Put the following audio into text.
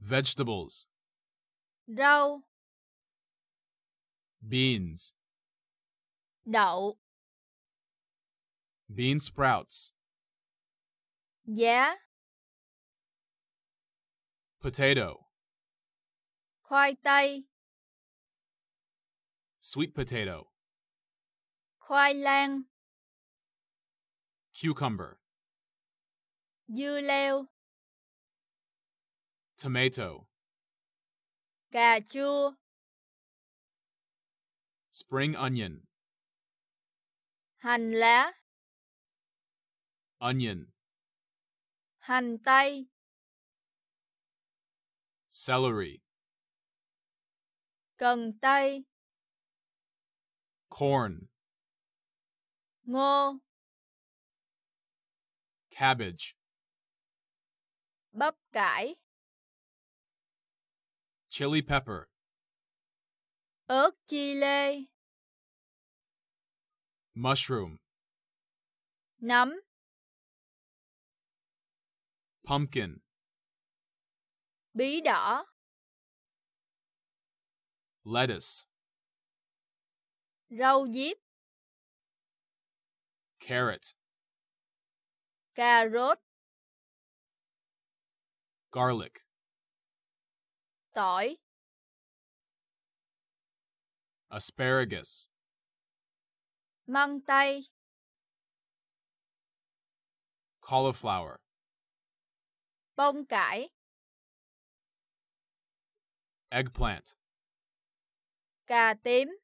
Vegetables. Rau. Beans. Đậu. Bean sprouts. Giá. Potato. Khoai tây. Sweet potato. Khoai lang. Cucumber. Dưa leo. Tomato. Cà chua. Spring onion. Hành lá. Onion. Hành tây. Celery. Cần tây. Corn. Ngô. Cabbage. Bắp cải. Chili pepper. Ớt chi lê. Mushroom. Nấm. Pumpkin. Bí đỏ. Lettuce. Rau diếp. Carrot. Cà rốt. Garlic. Tỏi. Asparagus. Măng tây. Cauliflower. Bông cải. Eggplant. Cà tím.